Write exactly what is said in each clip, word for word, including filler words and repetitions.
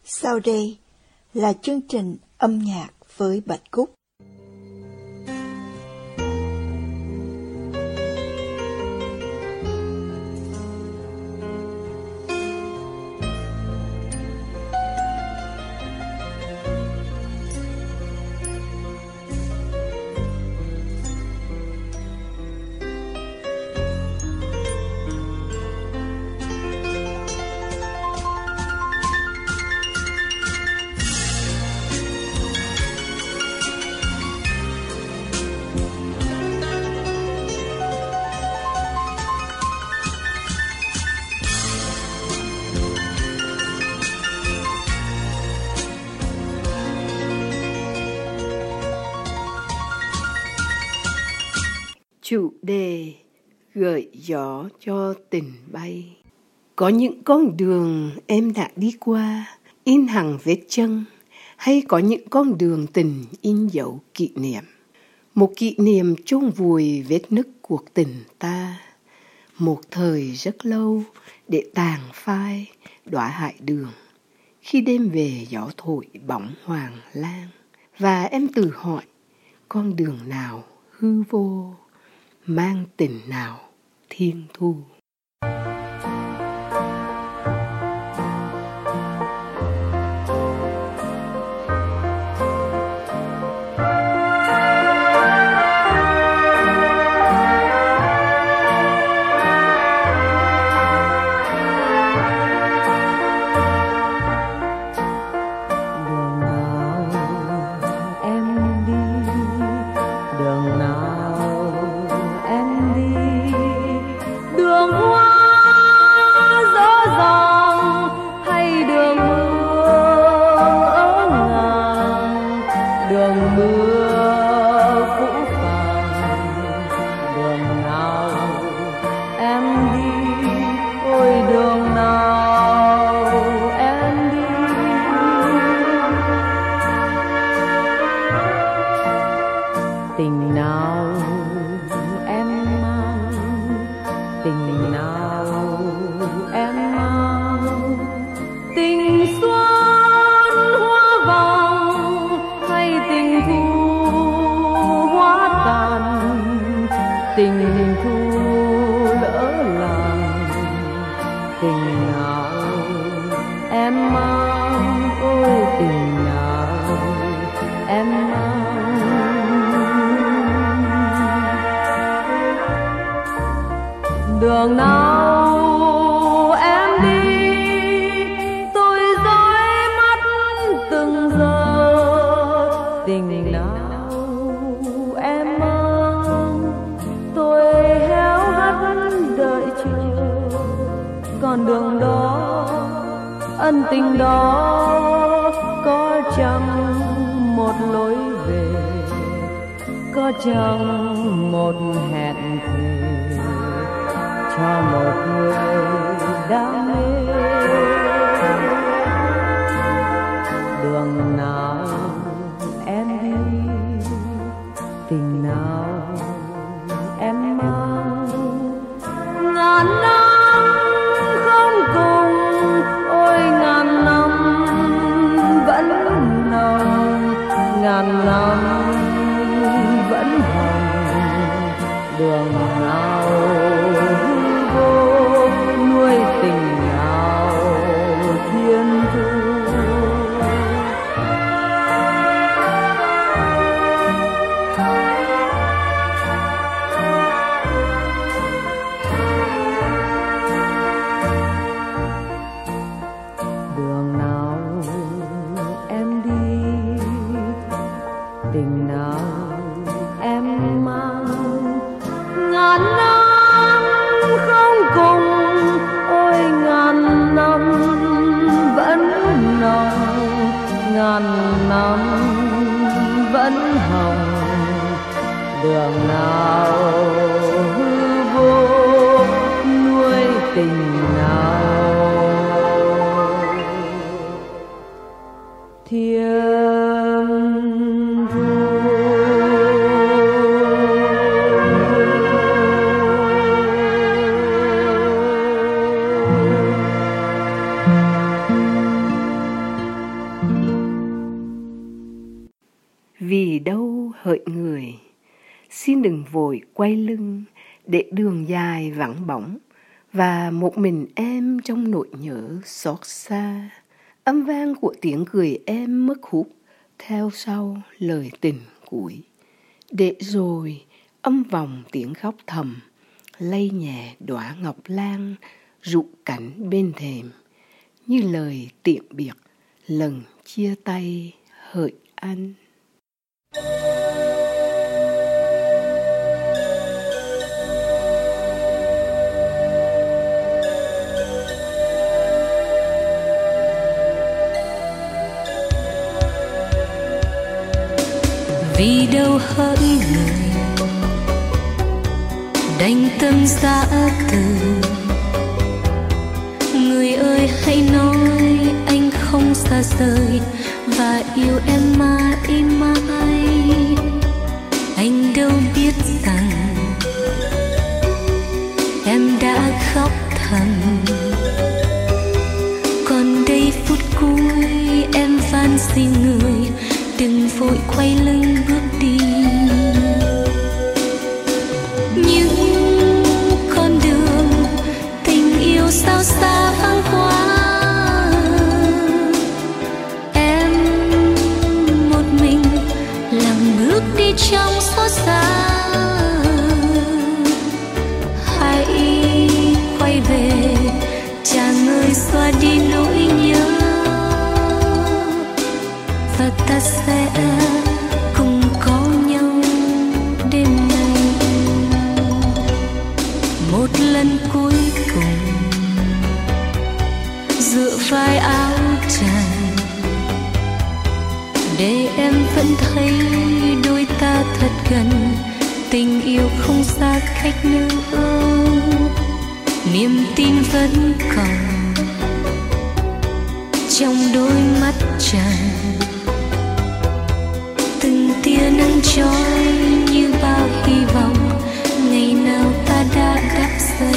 Sau đây là chương trình âm nhạc với Bạch Cúc. Chủ đề gợi gió cho tình bay. Có những con đường em đã đi qua, in hằn vết chân, hay có những con đường tình in dấu kỷ niệm. Một kỷ niệm chôn vùi vết nứt cuộc tình ta. Một thời rất lâu để tàn phai đóa hải đường. Khi đêm về gió thổi bóng hoàng lang, và em tự hỏi con đường nào hư vô, mang tình nào thiên thu. Tình nào em mang, tình nào em mang, tình xuân hoa vàng hay tình thu hoa tàn, tình thu lỡ làng, tình nào em mang, ôi tình nào em mang. Đường nào em đi, tôi dõi mắt từng giờ. Tình nào em mang, tôi héo hắt đợi chờ. Còn đường đó, ân tình đó, có chăng một lối về, có chăng một hẹn thề cho một người đam mê. Đường nào em đi, tình nào em mang, ngàn năm không cùng, ôi ngàn năm vẫn nồng, ngàn năm vẫn hồng. Đường nào nuôi tình nào thiên thu. Đường nào em đi, tình nào em mang, ngàn năm không cùng, ôi ngàn năm vẫn nồng, ngàn năm vẫn hồng. Đường nào hư vô, nuôi tình nào thiên thu. hỡi người, xin đừng vội quay lưng để đường dài vắng bóng và một mình em trong nỗi nhớ xót xa. Âm vang của tiếng cười em mất hút theo sau lời tình cuối, để rồi âm vòng tiếng khóc thầm lay nhẹ đóa ngọc lan rụ cánh bên thềm, như lời tiễn biệt lần chia tay hỡi anh. Vì đâu hỡi người đành tâm giã từ, người ơi hãy nói anh không xa rời và yêu em mãi mãi. Anh đâu biết rằng em đã khóc thầm, còn đây phút cuối em van xin người đừng vội quay lưng bước đi. Những con đường tình yêu sao xa vắng quá, em một mình lặng bước đi trong xót xa. Hãy quay về chàng ơi, xóa đi nỗi nhớ và ta sẽ cùng có nhau đêm nay. Một lần cuối cùng dựa vai áo chàng, để em vẫn thấy đôi ta thật gần, tình yêu không xa cách nữa, niềm tin vẫn còn trong đôi mắt chàng. Từng tia nắng trói như bao hy vọng, ngày nào ta đã đắp xây.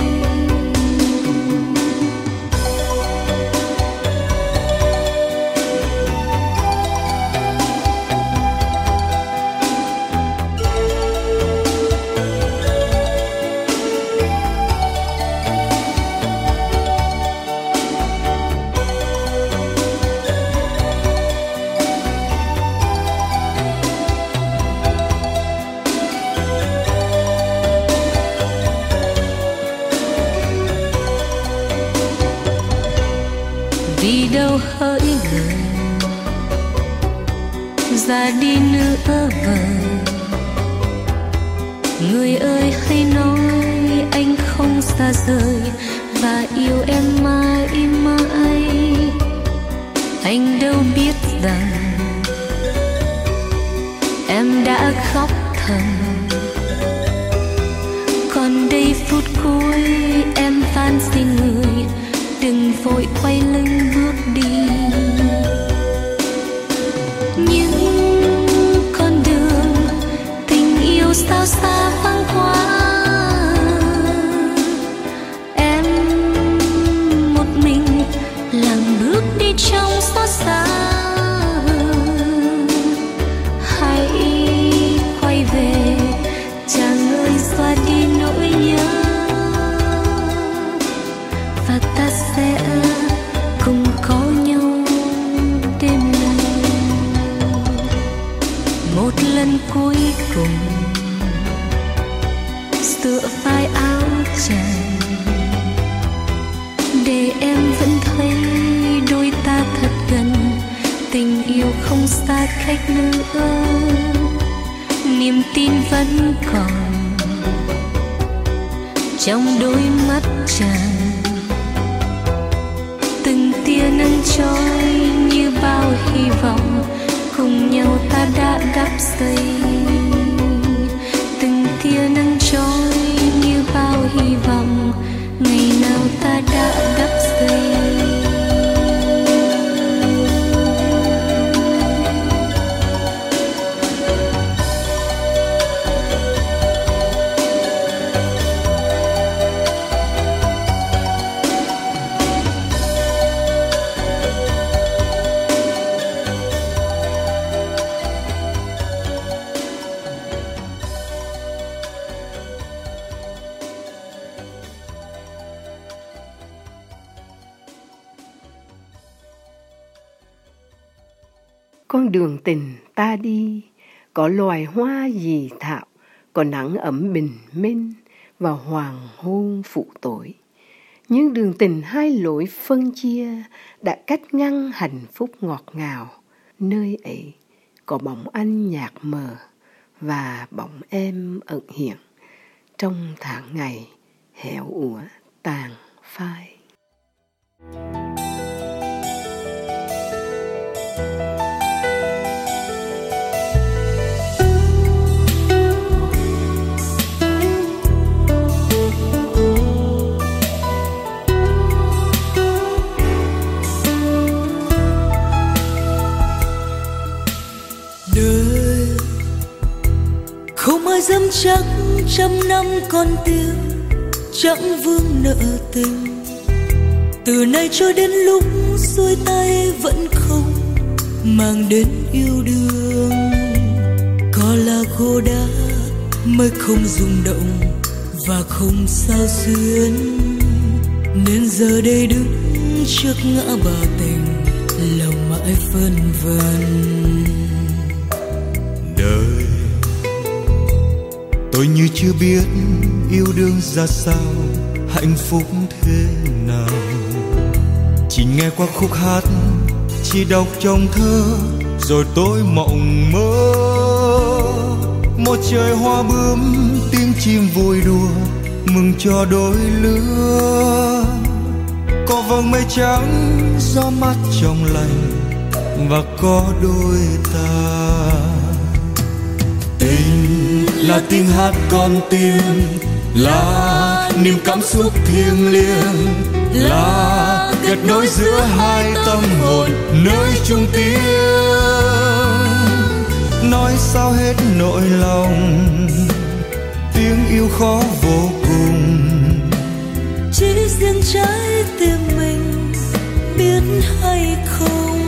Vì đâu hỡi người ra đi nữa vời, người ơi hãy nói anh không xa rời và yêu em mãi mãi. Anh đâu biết rằng em đã khóc thầm, còn đây phút cuối em van xin người đừng vội quay lưng bước đi. Những con đường tình yêu sao xa vắng quá, em một mình lặng bước đi trong xót xa. Hãy quay về chàng ơi, xóa đi nỗi nhớ và ta sẽ cùng có nhau đêm nay. Một lần cuối cùng tựa vai áo chàng, để em vẫn thấy đôi ta thật gần, tình yêu không xa cách nữa, niềm tin vẫn còn trong đôi mắt chàng. Từng tia nắng trói như bao hy vọng, cùng nhau ta đã đắp xây. Từng tia nắng trói như bao hy vọng, ngày nào ta đã đắp xây. con đường tình ta đi, có loài hoa gì thạo, có nắng ấm bình minh và hoàng hôn phụ tối. Nhưng đường tình hai lối phân chia đã cắt ngăn hạnh phúc ngọt ngào. Nơi ấy có bóng anh nhạt mờ và bóng em ẩn hiện trong tháng ngày héo úa tàn phai. Đời không ai dám chắc trăm năm còn tiếng, chẳng vương nợ tình. Từ nay cho đến lúc xuôi tay vẫn không mang đến yêu đương. Có là gỗ đá mới không rung động và không sao xuyến, nên giờ đây đứng trước ngã ba tình, lòng mãi phân vân. Đời tôi như chưa biết yêu đương ra sao, hạnh phúc thế nào. Chỉ nghe qua khúc hát, chỉ đọc trong thơ, rồi tôi mộng mơ. Một trời hoa bướm, tiếng chim vui đùa, mừng cho đôi lứa. Có vầng mây trắng, gió mát trong lành, và có đôi ta. Tình là tiếng hát con tim, là niềm cảm xúc thiêng liêng, là kết nối giữa hai tâm hồn nơi chung tiếng. Nói sao hết nỗi lòng, tiếng yêu khó vô cùng. Chỉ riêng trái tim mình biết hay không.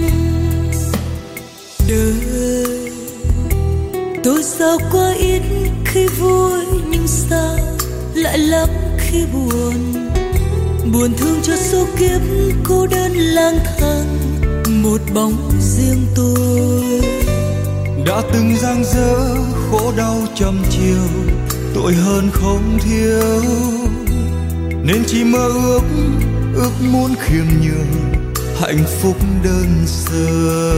Đời tôi sao quá ít khi vui, nhưng sao lại lắm khi buồn. Buồn thương cho số kiếp cô đơn lang thang, một bóng riêng tôi. Đã từng giang dở khổ đau trăm chiều, tội hơn không thiếu, nên chỉ mơ ước, ước muốn khiêm nhường hạnh phúc đơn sơ.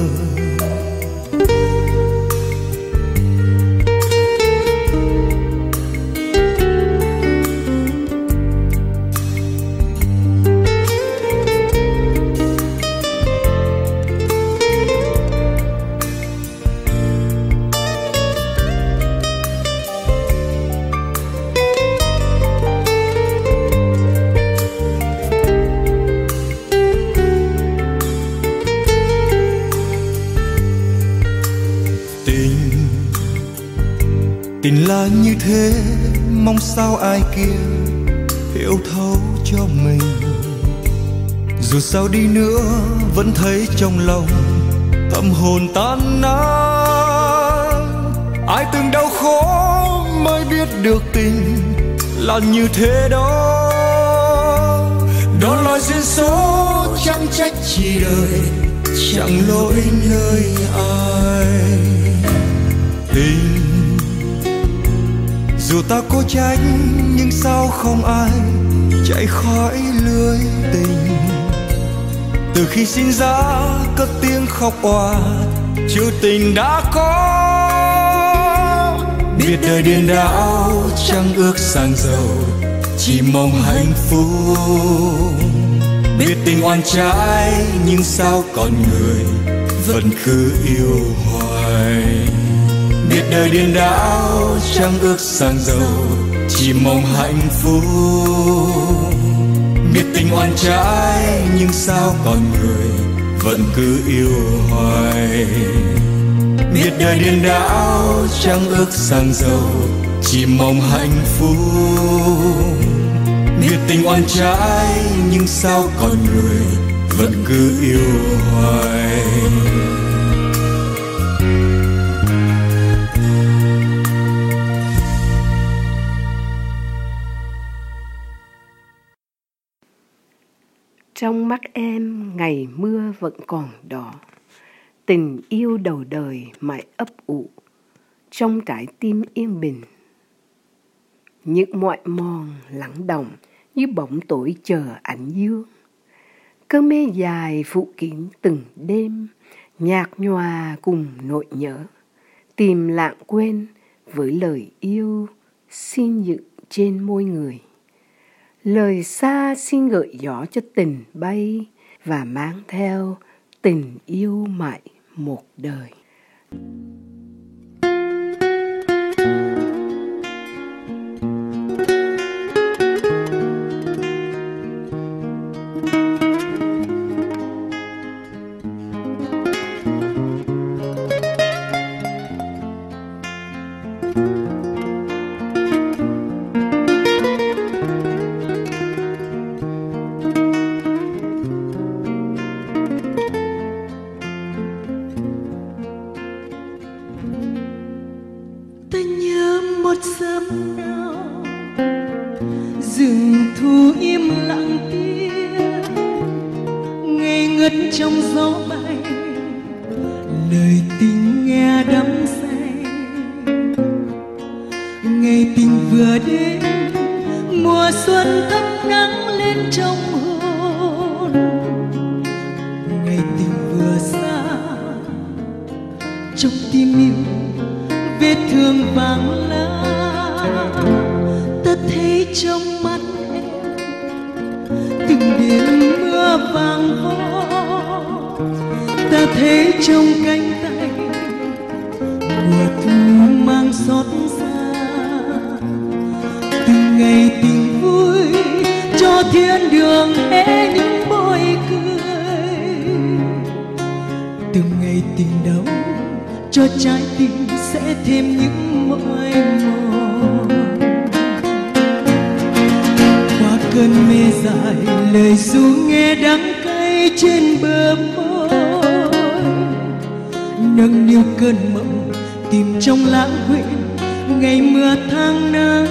Tình là như thế, mong sao ai kia hiểu thấu cho mình. Dù sao đi nữa vẫn thấy trong lòng tâm hồn tan nát. Ai từng đau khổ mới biết được tình là như thế đó. Đó là duyên số chẳng trách chỉ đời, chẳng lỗi nơi ai. Tình dù ta cố tránh, nhưng sao không ai chạy khỏi lưới tình. Từ khi sinh ra cất tiếng khóc òa, chữ tình đã có. Biết đời điên đảo chẳng ước sang giàu, chỉ mong hạnh phúc. Biết tình oan trái, nhưng sao con người vẫn cứ yêu hoài. Biết đời điên đảo chẳng ước sang giàu, chỉ mong hạnh phúc. Biết tình oan trái, nhưng sao con người vẫn cứ yêu hoài. Biết đời điên đảo chẳng ước sang giàu, chỉ mong hạnh phúc. Biết tình oan trái, nhưng sao con người vẫn cứ yêu hoài. Trong mắt em ngày mưa vẫn còn đỏ, tình yêu đầu đời mãi ấp ủ trong trái tim yên bình. Những mỏi mòn lắng đọng như bóng tối chờ ánh dương. Cơn mê dài phủ kín từng đêm, nhạt nhòa cùng nỗi nhớ. Tìm lãng quên với lời yêu xin dựng trên môi người. Lời xa xin gợi gió cho tình bay và mang theo tình yêu mãi một đời. Sớm nào rừng thu im lặng kia ngây ngất trong gió bay, lời tình nghe đắm say. Ngày tình vừa đến, mùa xuân thắp nắng lên trong hồn. Ngày tình vừa xa, trong tim yêu vết thương vàng lá. Ta thấy trong mắt em từng đêm mưa vàng vó. Ta thấy trong cánh tay mùa thu mang xót xa. Từng ngày tình vui cho thiên đường hé những môi cười. Từng ngày tình đau cho trái tim sẽ thêm những mỏi mòn. Qua cơn mê dài, lời ru nghe đắng cay trên bờ môi. Nâng niu cơn mộng tìm trong lãng quên ngày mưa tháng nắng.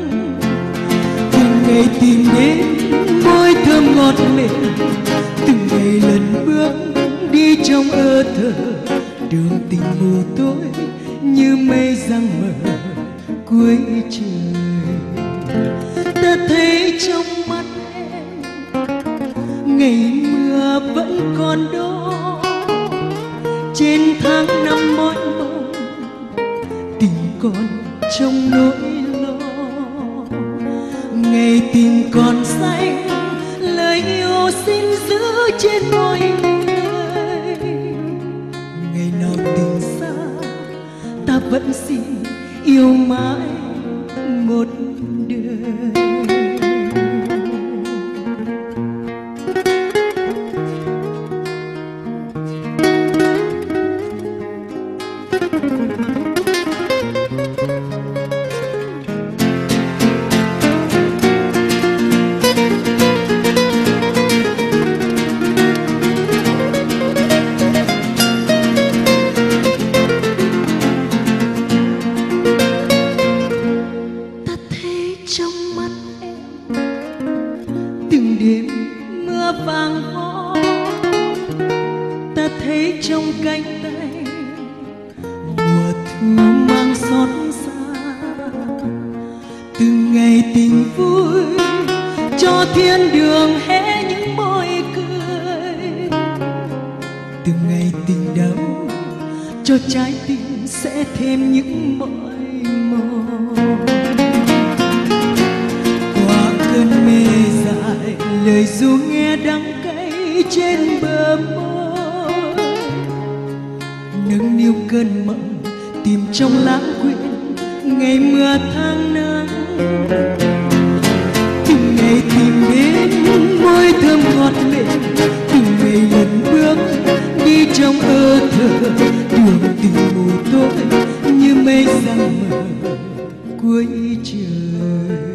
Từng ngày tìm đến môi thơm ngọt mềm, từng ngày lần bước đi trong ơ thơ. Đường tình mù tối như mây giăng mờ cuối trời. Ta thấy trong mắt em ngày mưa vẫn còn đó. Trên tháng năm mỏi mòn tình còn trong nỗi lo. Ngày tình còn xanh, lời yêu xin giữ trên môi người. Ngày nào tình xa, ta vẫn xin yêu mãi một đời. Ta thấy trong cánh tay mùa thu mang xót xa. Từng ngày tình vui cho thiên đường hé những môi cười. Từng ngày tình đau cho trái tim sẽ thêm những mỏi mòn. Qua cơn mê dài, lời ru nghe đắng cay trên bờ môi. Nâng niu cơn mộng tìm trong lãng quên ngày mưa tháng nắng. Từng ngày tìm đến môi thơm ngọt mềm, từng ngày lần bước đi trong ơ thơ. Đường tình mù tối như mây giăng mờ cuối trời.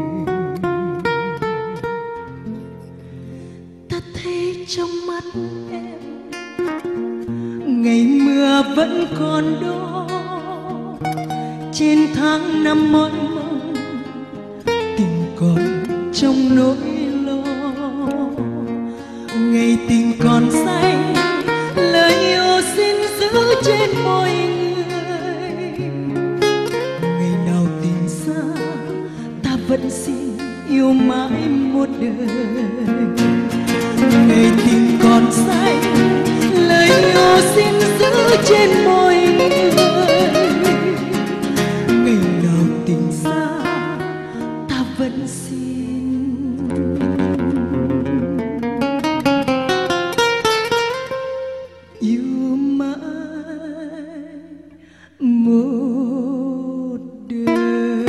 Ta thấy trong mắt em ngày mưa vẫn còn đó. Trên tháng năm mỏi mòn tình còn trong nỗi lo. Ngày tình còn xanh, lời yêu xin mỗi người. Ngày nào tình xa ta vẫn xin yêu mãi một đời. Ngày tình còn say lời yêu xin giữ trên môi người. Ngày nào tình xa ta vẫn xin yêu mãi một đời.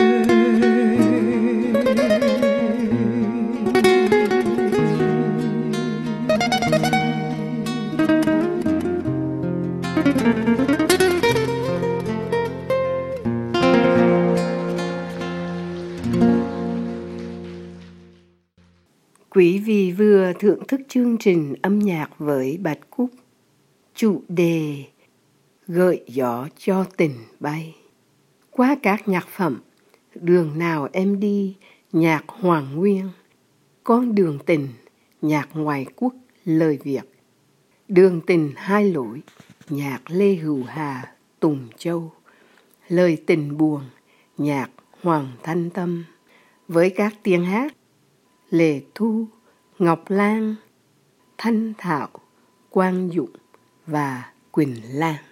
Quý vị vừa thưởng thức chương trình âm nhạc với Bạch Cúc, chủ đề Gợi gió cho tình bay, qua các nhạc phẩm Đường nào em đi, nhạc Hoàng Nguyên, Con đường tình, nhạc ngoại quốc lời Việt, Đường tình hai lối, nhạc Lê Hữu Hà, Tùng Châu, Lời tình buồn, nhạc Hoàng Thanh Tâm, với các tiếng hát Lệ Thu, Ngọc Lan, Thanh Thảo, Quang Dũng và Quỳnh Lan.